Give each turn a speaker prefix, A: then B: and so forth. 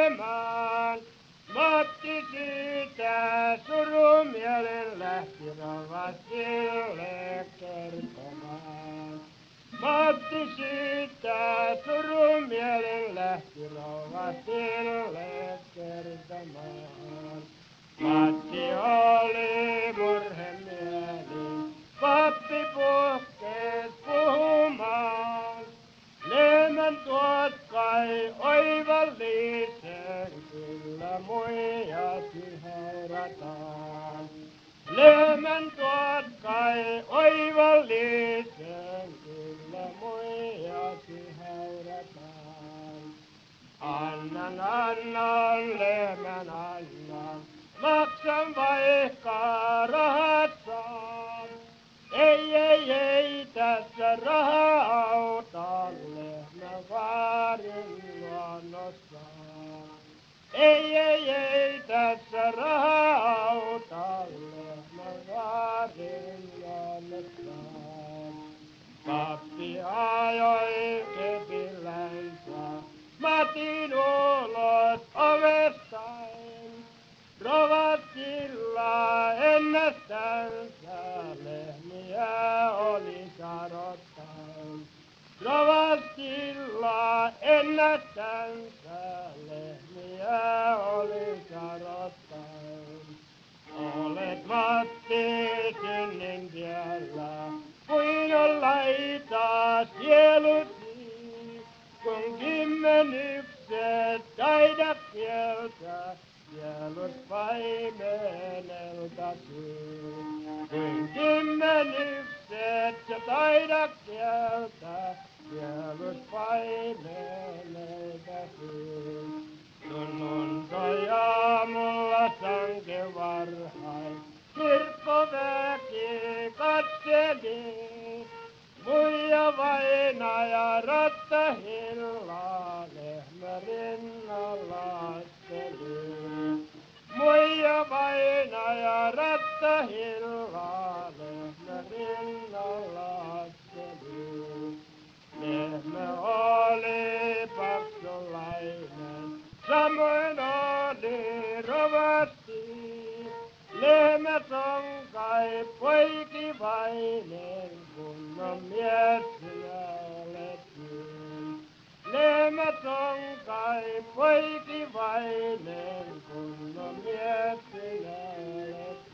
A: kävelemään. Matti siitä surumielen lähti rovastille kertomaan. Matti siitä surumielen lähti rovastille kertomaan. Matti oli murhemieli, pappi puhkees puhumaan. Lehmän tuot kai oivallisen, kyllä muijasi haurataan. Lehmän tuot kai oivallisen, kyllä muijasi haurataan. Annan, lehmän annan, maksan vaikka rahat saan. Ei, tässä rahaa auta, lehmä vaarin luonnossaan. Ei, tässä rahaa auta, lehmä vaarin luonnossaan. Pappi ajoi kepillänsä Matin ulos ovestain. Rovastilla ennästänsä lehmiä oli sarottain. Rovastilla ennästänsä lehmiä oli sarottain. Olet Matti synnin tiellä, kuin on laita sielusi, kun kymmenykset taidat kieltää. Sielus paimeneltasi, kuin kymmenykset sä taidat kieltää. Sielus paimeneltasi. Sunnuntai aamulla sanke varhain, kirkkoväki katseli. Muija vainaja rattahilla, lehmä rinnalla asteli. Muija vainaja rattahilla, lehmä rinnalla asteli. Lehmä oli paksulainen, samoin oli rovasti. Lehmät on kai poikivainen, kunnon mies sinä oletkin. Lehmät on kai poikivainen, kunnon mies sinä oletkin.